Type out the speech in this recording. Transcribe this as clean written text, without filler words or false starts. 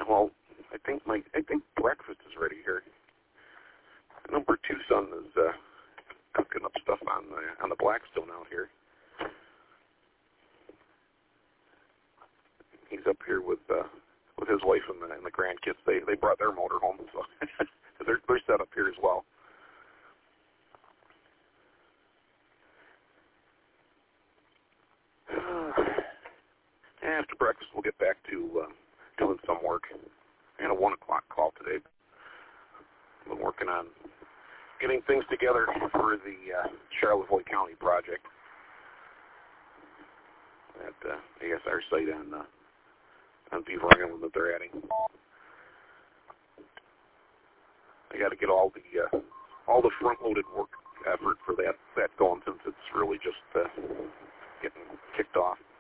Well, I think breakfast is ready here. Number 2 son is cooking up stuff on the Blackstone out here. He's up here with his wife and the grandkids. They brought their motor home, so they're set up here as well. After breakfast, we'll get back to doing some work. I had a 1 o'clock call today. I've been working on getting things together for the Charlevoix County project at ASR site on Beaver Island that they're adding. I got to get all the front-loaded work effort for that going, since it's really just getting kicked off.